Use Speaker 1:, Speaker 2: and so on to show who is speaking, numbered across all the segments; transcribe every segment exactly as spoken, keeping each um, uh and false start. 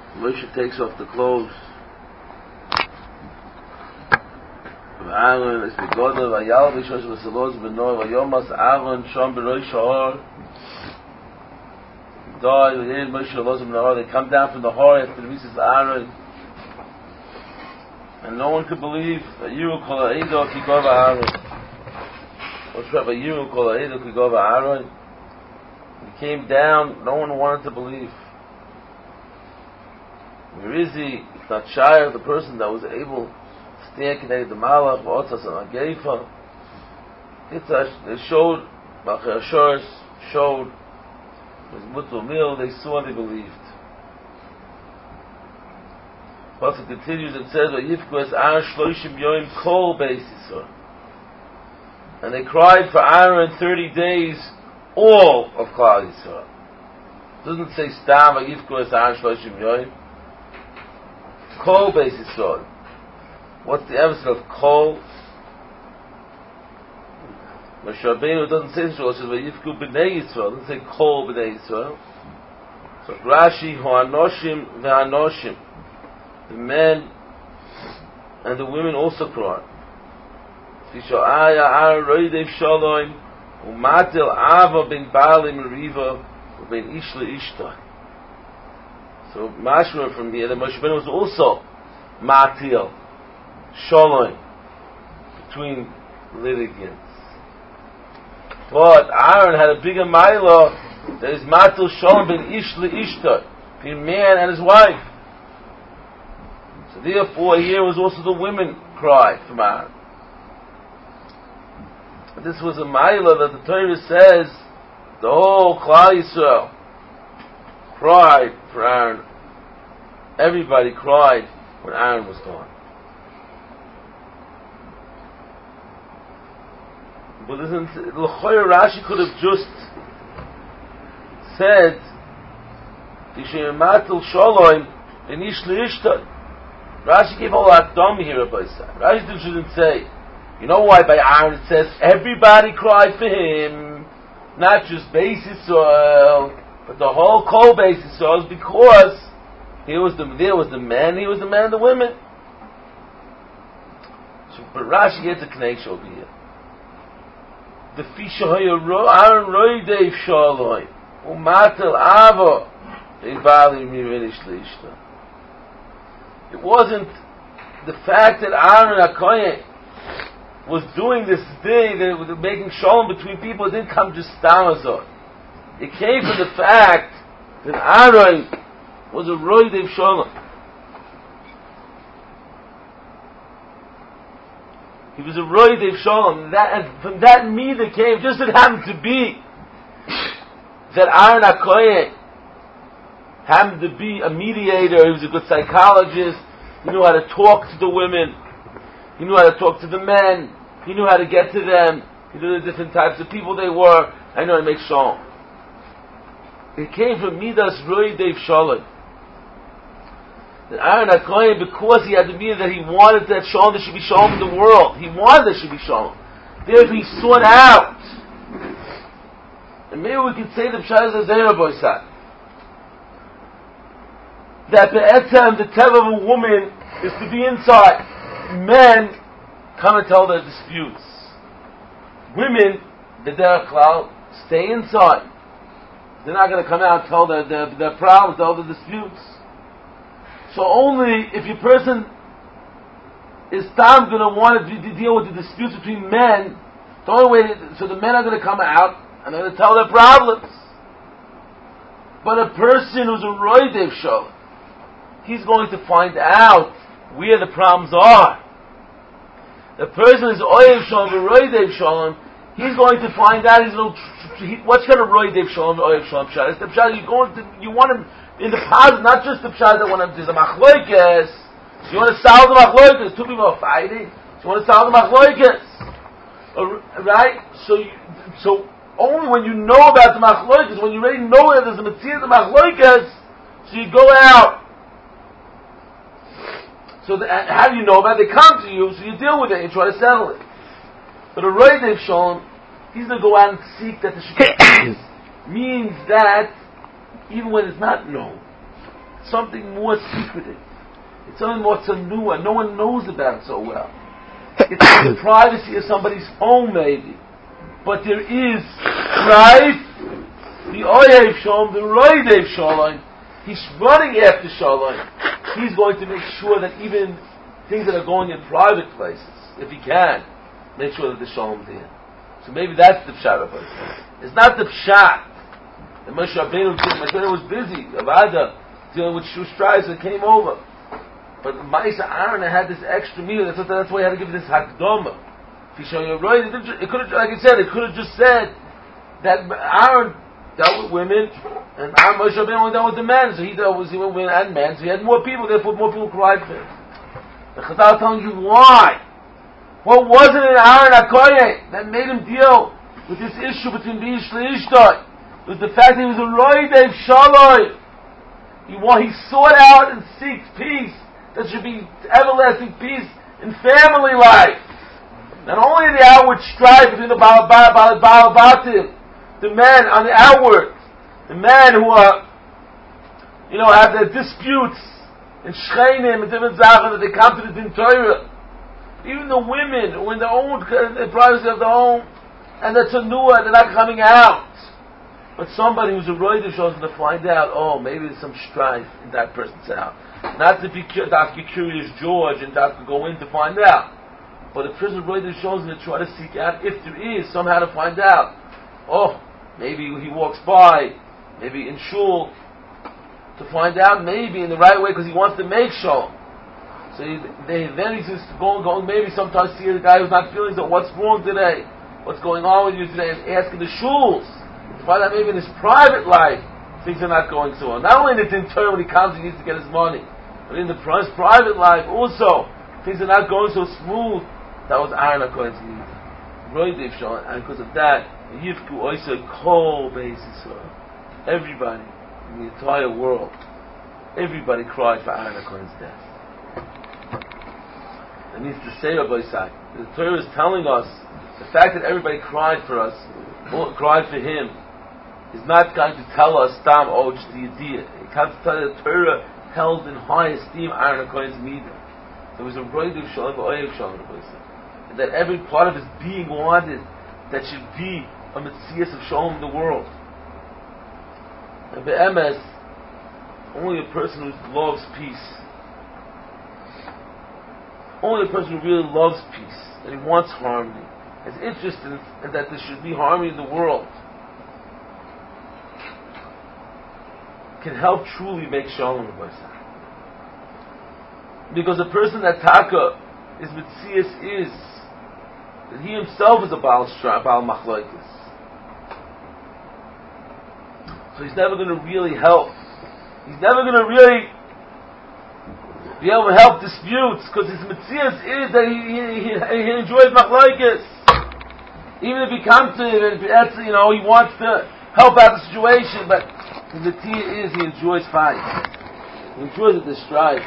Speaker 1: Moshe takes off the clothes of Aaron. It's begotten by Yalvi Shosh v'Salos b'Nor v'Yomas Aaron Shom b'Rosh Ha'or. Died with him. Moshe Loz b'Nor. They come down from the Hor after the Mises Aaron, and no one could believe that you will call Eido Kigova Aaron. What's right? But you will call Eido Kigova Aaron. He came down. No one wanted to believe. Where is he? It's not Shire, the person that was able to stand connected to Malach, Ba'otzas, and Ageifa. They showed, Malchei Ashur showed, it was Mutul Mil, they saw and they believed. Pasuk continues and says, Vayivku es Aaron shloshim yoim kol beis Yisrael. And they cried for Aaron thirty days, all of Klal Yisrael. It doesn't say Stam, Vayivku es Aaron shloshim yoim. Kol Beis Yisrael. What's the emphasis of Kol? Moshe Rabbeinu doesn't say Yisrael, it says Vayivku b'nei Yisrael. It doesn't say Kol b'nei Yisrael. So Rashi, Ho'anoshim ve'anoshim. The men and the women also cried. Fisho'aya ar roidev shalom u'matil ava ben baalim riva u'ben ish le'ishtai. So mashma from here, the Moshe Rabbeinu was also matil, shalom, between litigants. But Aaron had a bigger ma'ila that is matil shalom ben ish le'ishta, between man and his wife. So therefore here was also the women cried from Aaron. This was a ma'ila that the Torah says the whole Klal Yisrael cried for Aaron. Everybody cried when Aaron was gone. But isn't L'choyer Rashi could have just said Tishematul Shalom Enish Leishtad. Rashi gave all that dumb here by side. Rashi shouldn't say, you know why by Aaron it says everybody cried for him, not just Beis Yisrael, but the whole Kol Beis Yisrael, is because here was the there was the man, he was the man and the women. So, but Rashi gets a connection over here. The Fisha Aaron Roidev Shalom Umatel Ava Bali Mirinish Leishta. It wasn't the fact that Aaron HaKohen was doing this thing, that was making shalom between people. It didn't come just stamazot. It came from the fact that Aaron was a roidev shalom. He was a roidev shalom. That, and from that meter came, just it happened to be that Aaron HaKohen happened to be a mediator. He was a good psychologist. He knew how to talk to the women. He knew how to talk to the men. He knew how to get to them. He knew the different types of people they were. I know how to make shalom. It came from Midas Roy Dave Shalom. That Aaron HaKohen, because he had the meaning that he wanted that shalom, there should be shalom in the world. He wanted there should be shalom. Therefore he sought out. And maybe we could say the Pshaz Azera Boysat. That the etzem, the tev of a woman, is to be inside. Men come and tell their disputes. Women, the derech klal, stay inside. They're not going to come out and tell their, their, their problems, tell their disputes. So only if your person is time going to want to deal with the disputes between men, the only way, to, so the men are going to come out and they're going to tell their problems. But a person who's a roidev shalom, he's going to find out where the problems are. The person is oyev shalom, roidev shalom, he's going to find out, he's going to, he, what's kind of roidev shalom, oyev shalom pshat? It's the pshat, you're going to, you want him in the positive, not just the pshat that when there's a machloikes, you want to solve the machloikes, two people are fighting, so you want to solve the machloikes. Right? So, you, so only when you know about the machloikes, when you already know that there's a mitzvah the machloikes, so you go out. So the, how do you know about it? They come to you, so you deal with it, and you try to settle it. But a roidev shalom, he's going to go out and seek that the shul means that even when it's not known, something more secretive. It's something more tsanua. No one knows about it so well. It's in the privacy of somebody's home, maybe. But there is, right? The Oyev Shalom, the Roidev Shalom, he's running after Shalom. He's going to make sure that even things that are going in private places, if he can, make sure that the Shalom's in. So maybe that's the Pshat of it. It's not the Pshat. And Moshe Rabbeinu was busy, Avada, dealing with Shushtrayis that came over. But Ma'isa Aaron had this extra meal. That's, that's why he had to give this Hakdama. If you show you right, it, it could have, like I said, it could have just said that Aaron dealt with women, and Aaron Moshe Rabbeinu only dealt with the men. So he dealt with women and men. So he had more people. Therefore, more people cried for him. The Chazal telling you why. What was it in Aaron HaKoyeh that made him deal with this issue between Bish Leishtai? It was the fact that he was a Roidev Shaloi. He, he sought out and seeks peace. There should be everlasting peace in family life. Not only the outward strife between the Balabatim, the men on the outward, the men who are, you know, have their disputes and shcheinim and different zaken that they come to the Din Torah. Even the women who in their own the privacy of their home and the Tanua, they're not coming out. But somebody who's a Roidev shows them to find out, oh, maybe there's some strife in that person's house. Not to be curious George and not to go in to find out. But a person of Roidev shows them to try to seek out, if there is, somehow to find out. Oh, maybe he walks by, maybe in shul, to find out maybe in the right way because he wants to make shalom. So he, they, then he's just going, going, maybe sometimes see the guy who's not feeling so, what's wrong today? What's going on with you today? And asking the shuls. To find out maybe in his private life, things are not going so well. Not only in the Din Torah when he comes, he needs to get his money. But in the private life also, things are not going so smooth. That was Aaron HaKohen's need. Roidev Shalom, and because of that, Yivku Oysa Kol Beis Yisrael. Everybody in the entire world, everybody cried for Aaron HaKohen's death. That means to say, Rabbi Isaac, the Torah is telling us the fact that everybody cried for us, cried for him, is not going to tell us, Stam, oh, just the idea. It comes to tell you the Torah held in high esteem Aaron HaKohen's midah. There was a Roidev Shalom, Oyev Shalom, and that every part of his being wanted that should be a Metzias of Shalom in the world. And be'emes, only a person who loves peace, only a person who really loves peace, and he wants harmony, is interested in, in that there should be harmony in the world, can help truly make Shalom in Baisa. Because a person that Taka is Metzias is that he himself is a Baal Baal Machlokes. So he's never going to really help. He's never going to really be able to help disputes because his Metzias is that he, he, he enjoys Machlokes. Even if he comes to him and you know he wants to help out the situation, but his Metzias is he enjoys fight. He enjoys the strife.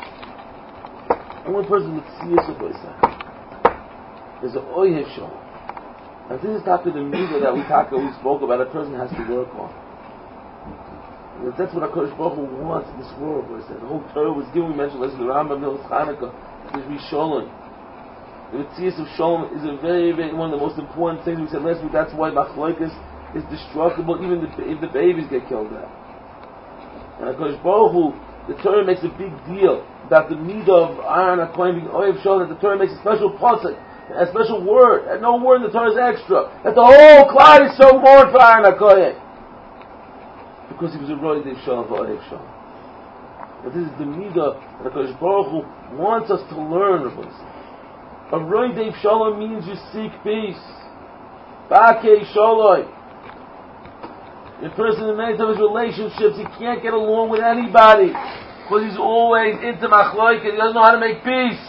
Speaker 1: Only person with Metzias of Baisa is an Oyev Shalom. And this is not the midah that we talk we spoke about. A person has to work on. Because that's what HaKadosh Baruch Hu wants in this world. Where the whole Torah was given. We mentioned this in the Rambam, Hilchos Chanukah, there's Risholim. The Metzias of Shalom is a very, very one of the most important things we said last week. That's why Machlokes is destructible. Even the, if the babies get killed out. And HaKadosh Baruch Hu, the Torah makes a big deal about the midah of Aaron HaKohen being Oyev Shalom. That the Torah makes a special pasuk, a special word, and no word in the Torah is extra. That the whole cloud is so mourned for Aaron HaKohen. Because he was a Roidev Shalom, Oyev Shalom. But this is the midah that HaKadosh Baruch Hu wants us to learn of us. A Roidev Shalom means you seek peace. Bakei Shalom. A person in many of his relationships, he can't get along with anybody because he's always into Machlokes. He doesn't know how to make peace.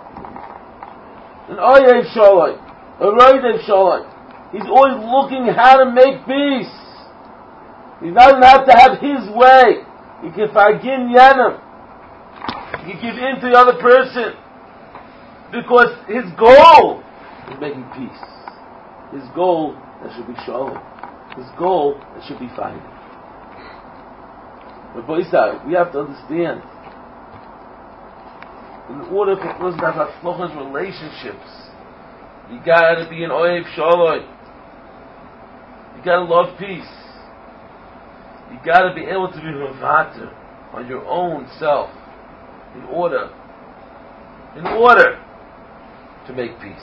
Speaker 1: An Oyev Shalom, a Roidev Shalom, he's always looking how to make peace. He doesn't have to have his way. He can fagin yanim. He can give in to the other person because his goal is making peace. His goal that should be shalom. His goal that should be fighting. But Boisai, we have to understand, in order for a person to have haflochas relationships, you gotta be an oiv shaloi. You gotta love peace. You gotta be able to be mavater on your own self in order, in order to make peace.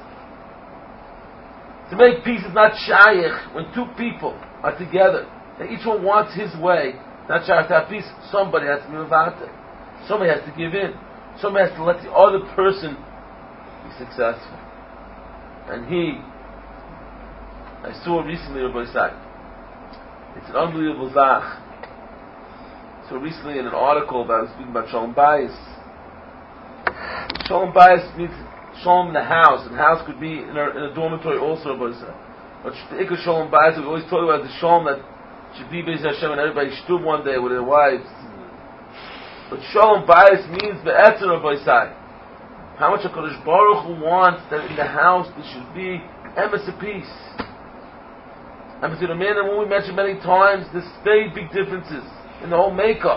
Speaker 1: To make peace is not shayach when two people are together and each one wants his way. Not shayach to have peace. Somebody has to be mavater. Somebody has to give in. Somebody has to let the other person be successful. And he, I saw recently, Rabbi Isaac, it's an unbelievable zach. So recently in an article that I was speaking about Shalom Bayis. Shalom Bayis means Shalom in the house, and the house could be in a, in a dormitory also, Rabbi Isaac. But the Ikar Shalom Bayis, we always talk about the Shalom that should be Beis Hashem and everybody stood one day with their wives. But Shalom Bayis means the Etzem, Rabbi Isaac. How much HaKadosh Baruch Hu wants that in the house there should be emes of peace. And between a man and woman, we mentioned many times, there's very big differences in the whole makeup.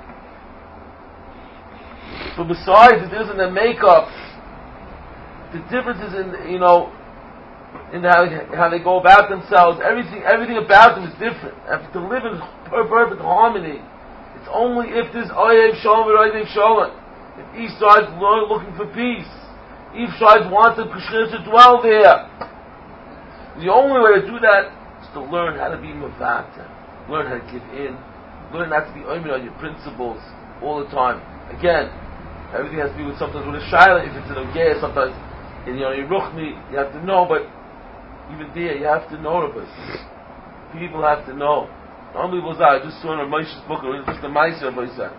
Speaker 1: But besides the difference in the makeup, the differences in, you know, in how, how they go about themselves, everything everything about them is different. And to live in perfect harmony, it's only if there's Oyev Shalom and Oyev Shalom. If each side's looking for peace, each side wants the Krishna to dwell there. The only way to do that is to learn how to be mavata, learn how to give in, learn not to be oimed on your principles all the time. Again, everything has to be with sometimes with a shayla. If it's an ogeh, sometimes in you know Yeruchmi, you have to know. But even there, you have to know about it. People have to know. Unbelievable. I just saw in a Moshe's book, just a Meiser,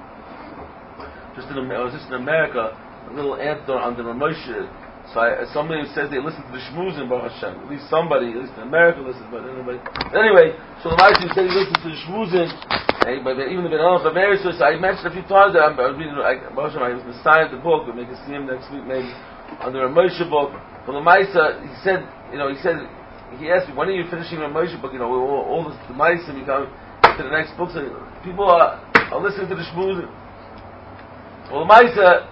Speaker 1: just in I was just in America, a little anecdote on the Moshe. So I, somebody said they listen to the Shmuzin, Baruch Hashem. At least somebody, at least in America, listens. But anyway, anyway, so the Moshe said he listens to the Shmuzin. And but even the Ben Elf of Mary, so I mentioned a few times that I'm, I was reading. I, Baruch Hashem, I was going to sign the book. We'll make a see him next week, maybe on the Moshe book. But the Moshe, he said, you know, he said. He asked me, when are you finishing your Moshe book? You know, all, all this, the mice and we come to the next book. So people are, are listening to the Shmuzin. Well, the mice, uh,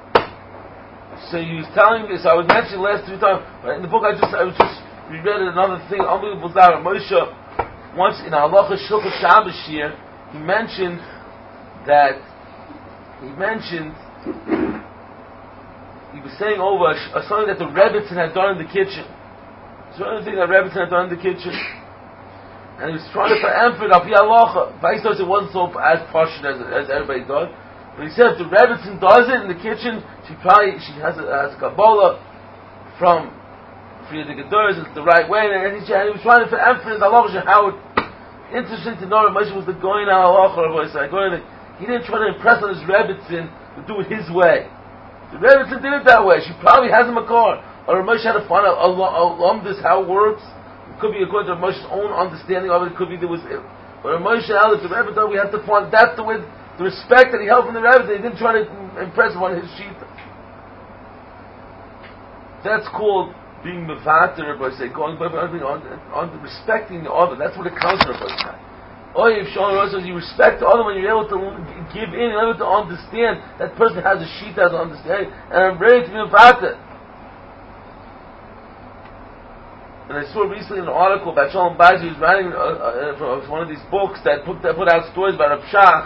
Speaker 1: so he was telling me, so I was mentioning last three times, right, in the book I just, I was just, we read another thing, unbelievable that Moshe, once in Halacha Shulchan Shabbos here, he mentioned that, he mentioned, he was saying over uh, something that the Rebbitzin had done in the kitchen. So one thing that Rebbe had done in the kitchen, and he was trying to emphasize up Halacha. Vice versa, it wasn't so as partial as, as everybody does. But he said if the Rebbe does it in the kitchen, she probably she has a, has a Kabbalah from Friedrich Gedors, it's the right way. And he, and he was trying to emphasize Halacha how it, interesting to know that Moshe was the going on Halacha. He didn't try to impress on his Rebbe to do it his way. The Rebbe did it that way. She probably has him a car. Or Moshe had to find out along this how it works. It could be according to Moshe's own understanding of it. It could be there was, but Moshe held it. The Rebbe thought we have to find that's the way, the respect that he held from the Rebbe. He didn't try to impress him on his sheet. That's called being mevater, Rabbi say, going on, on, on respecting the other. That's what it counts for, Rabbi say. Oh, if Shalom says you respect the other when you're able to give in, you're able to understand that person has a sheet, has an understanding, and I'm ready to be mevater. And I saw recently an article about Shalom Bayis. He was writing uh, uh, from one of these books that put that put out stories about Rav Shach,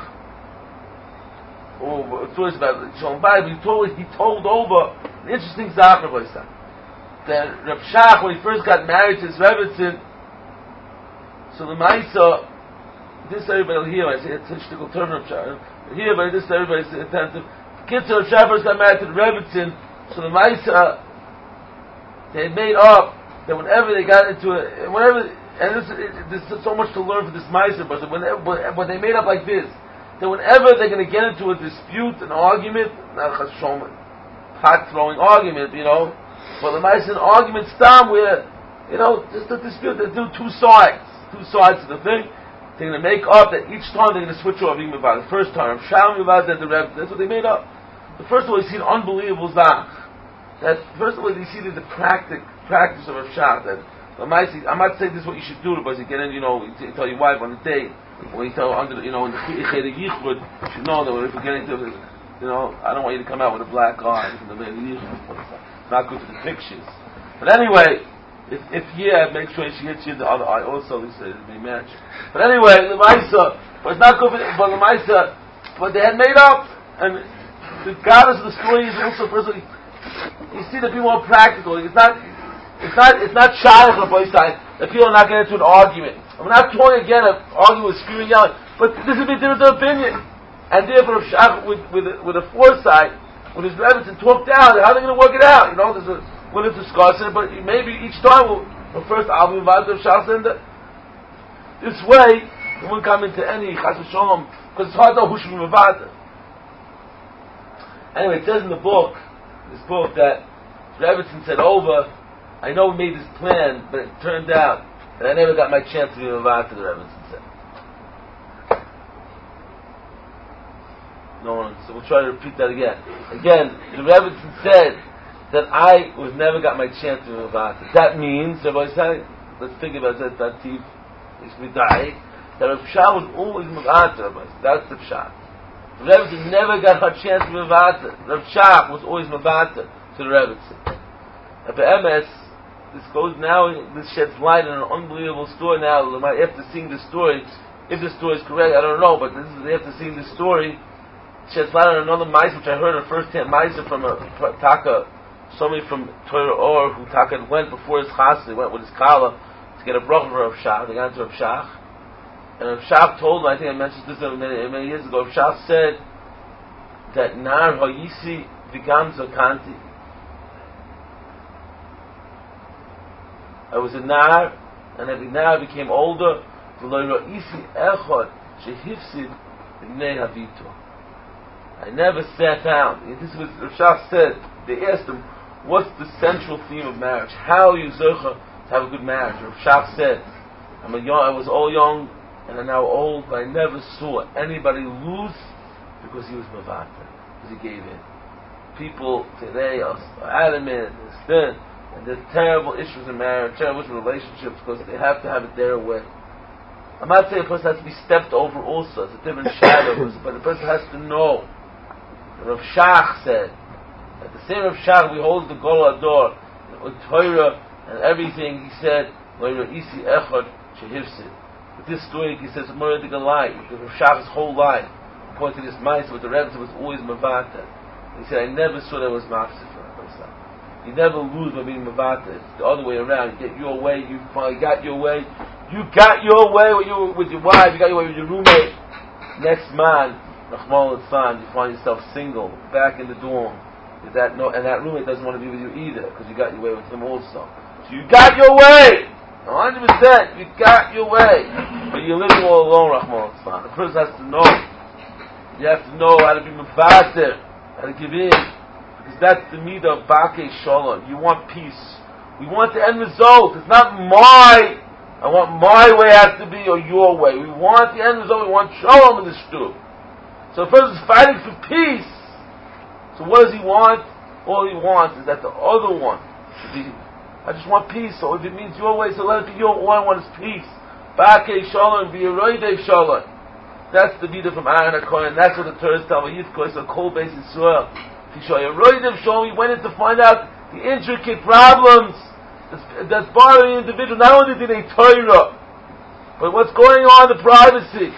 Speaker 1: or stories about Shalom Bayis. He told he told over an interesting zach about that Rav Shach, when he first got married to his Rebbetzin, so the Ma'isa, this everybody will hear. I say it's a shtickle term Rav Shach. Here, but this everybody's attentive. Kids, Rav Shach first got married to the Rebbetzin, so the Ma'isa they made up. That whenever they got into it, whenever, and this, it, there's so much to learn for this Meiser, but whenever, when they made up like this, that whenever they're going to get into a dispute, an argument, not a pot throwing argument, you know, but the Meiser an argument stam where, you know, just a dispute, they do two sides, two sides to the thing. They're going to make up that each time they're going to switch over. The first time, Shalom Yavad, then the Rebbe. That's what they made up. The first of all, you see an unbelievable zach. That first of all, you see the practice. Practice of a shot that I'm not saying this is what you should do, but you get in, you know, you tell your wife on the date. when you tell under, you know, in the Cheder Yichud, you should know that when we're getting to, you know, I don't want you to come out with a black eye from the Cheder Yichud. It's not good for the pictures. But anyway, if, if yeah, make sure she hits you in the other eye also. We say it'll be matched. But anyway, the Maisa, but it's not good for the, but the Maisa, but they had made up, and the goddess of the story is also personally. You see to be more practical. It's not, it's not, it's not shaykh on both sides that people are not getting into an argument. I'm not talking again of arguing with screaming, yelling, but this is a difference of opinion. And therefore, if Shach with with a, with a foresight, with his rabbis, and talk down, how are they going to work it out? You know, there's a, we're going to discuss it, but maybe each time we'll, well first I'll be invited to Shach, and this way we won't come into any chas v'sholom because it's hard to know who should be mavad. Anyway, it says in the book. This book that Rebbetzin said over, I know we made this plan, but it turned out that I never got my chance to be invited to the Rebbetzin said. No one, so we'll try to repeat that again. Again, the Rebbetzin said that I was never got my chance to be invited. That means, everybody say, let's think about that, that thief, that Rav Shah was always invited, that's the Pshat. The Rebbetzin never got her chance to be Mavata. Rav Shach was always Mavata to the Rebbetzin. And for M S, this goes now, this sheds light on an unbelievable story now. After seeing the story, if the story is correct, I don't know, but this is after seeing the story, sheds light on another mice, which I heard a first-hand mice from a Taka, somebody from Torah Or, who Taka went before his chas, he went with his kala to get a bracha for Rav Shach. They got into Rav Shach. And Rav Shach told him, I think I mentioned this many, many years ago, Rav Shach said that Nar Hayisi Vigam Zakanti. I was a Nar, and every Nar became older. I never sat down. This was Rav Shach said. They asked him, what's the central theme of marriage? How are you zocha to have a good marriage? Rav Shach said, I'm a young, I was all young, and I'm now old, but I never saw anybody lose because he was mavata, because he gave in. People today are adamant, they're stern, and there's terrible issues in marriage, terrible issues in relationships, because they have to have it their way. I'm not saying a person has to be stepped over also, it's a different shadow, but the person has to know. Rav Shach said, at the same Rav Shach, we hold the Gol Ador, with Torah and everything, he said, Loira Isi Echad Shehivsid. With this story, he says, Murad the Galai, Rav Shach's whole life, according to this mice, with the Rebbe, was always Mavata. He said, I never saw there was Mafsid for him. You never lose by being Mavata. It's the other way around. You get your way, you finally got your way. You got your way with your, with your wife, you got your way with your roommate. Next man, Rahman al-San, you find yourself single, back in the dorm. That no, and that roommate doesn't want to be with you either, because you got your way with him also. So you got your way! one hundred percent, you got your way. But you're living all alone, Rahman al-San. The person has to know. You have to know how to be mevater, how to give in. Because that's the midah of Bakei Shalom. You want peace. We want the end result. It's not my, I want my way has to be, or your way. We want the end result. We want Shalom in the shul. So the person is fighting for peace. So what does he want? All he wants is that the other one should be, I just want peace. So if it means your way, so let it be your, all I want is peace. Bakei Shalom, be a roidei Shalom. That's the midah from Aaron HaKohen. That's what the Torah is telling you. It's a cold base in Israel. If you show you a roidei Shalom, he went in to find out the intricate problems that's, that's bothering the individual. Not only did they Torah, but what's going on in the privacy.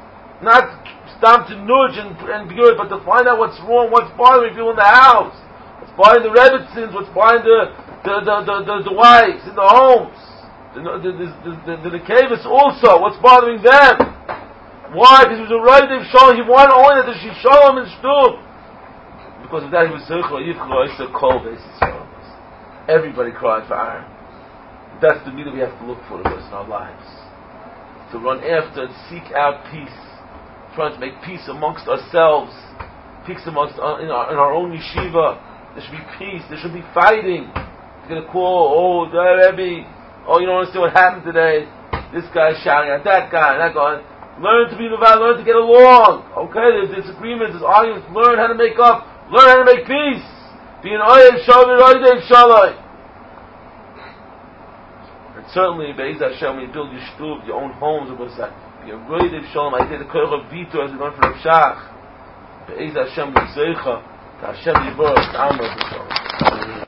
Speaker 1: Not stop to nudge and, and be good, but to find out what's wrong, what's bothering people in the house, what's bothering the Rebbetzins, what's bothering the the the, the, the, the wives in the homes, the the the, the, the, the Kevis also, what's bothering them. Why? Because he was a right of Shalom. He wanted only that she Shalom and Shtum. Because of that, he was Zechor Yichlo. It's a cold basis. Everybody cried for Aaron. That's the midah we have to look for the rest in our lives. To run after and seek out peace. Trying to make peace amongst ourselves, peace amongst uh, in, our, in our own yeshiva. There should be peace. There should be fighting. You're gonna call, oh, the Rebbe, oh, you don't understand what happened today. This guy's shouting at that guy, and that guy. Learn to be mevad, learn to get along. Okay, there's disagreements, there's arguments. Learn how to make up. Learn how to make peace. Be an oyev shalom, oyev shalom. And certainly, Be'ez Hashem, when you build your shtuv, your own homes, be You're really the Shalom. I did the Koyach of Vito as we learned from Rav Shach. Be'ez Hashem L'Zeicha. To Hashem Yibor. Amen.